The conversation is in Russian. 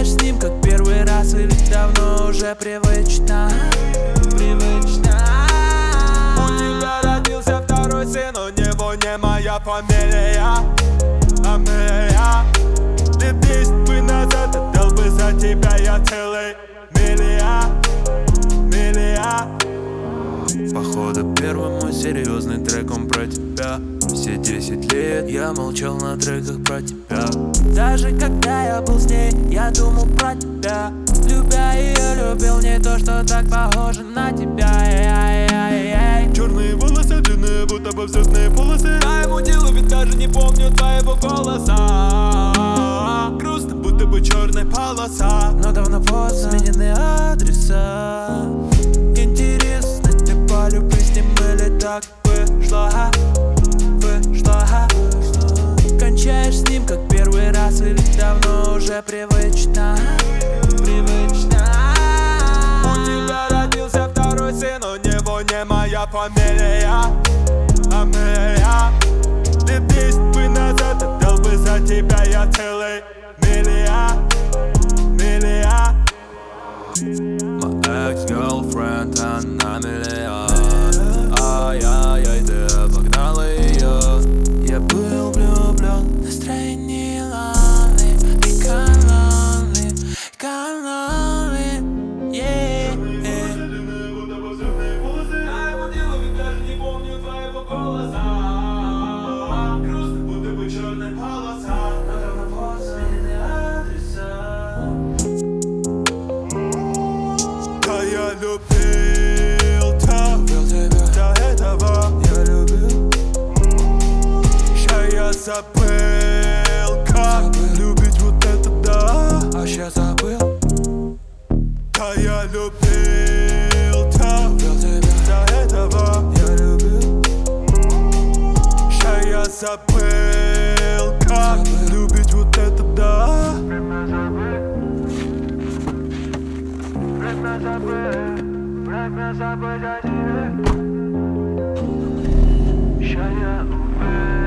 Кончаешь с ним, как первый раз, или давно уже привычно? У тебя родился второй сын, у него не моя фамилия, Амелия. 2000 бы назад отдал бы за тебя я целый миллиард. Походу первый мой серьезный трек, он про тебя. Все 10 лет я молчал на треках про тебя. Даже когда я был с ней, я думал про тебя. Любя ее, любил не то, что так похоже на тебя. Черные волосы, длинные, будто бы взлетные полосы. Я ему делаю, ведь даже не помню твоего голоса. Грустно, будто бы черная полоса. Но давно поздно, сменены адреса. Интересно, ты по любви с ним или так вышло? Кончаешь с ним, как первый раз, или давно уже привычно? У тебя родился второй сын, у него не моя фамилия, Амелия. 2000 бы назад отдал бы за тебя я целый миллиард. My ex-girlfriend, она миллион. Ай-яй-яй, ты обогнала ее. Я был влюблен, настроение lonely, lonely, yeah. Я ему делаю, ведь даже не помню твоего голоса. Грустно, будто бы черная полоса. Но давно поздно, сменены адреса. Да я любил тебя, до этого Я любил. ща я забыл, как любить вот это, да. А ща забыл. Да я любил тебя, до этого Я любил. ща я забыл, как любить вот это, да. Ща я убил.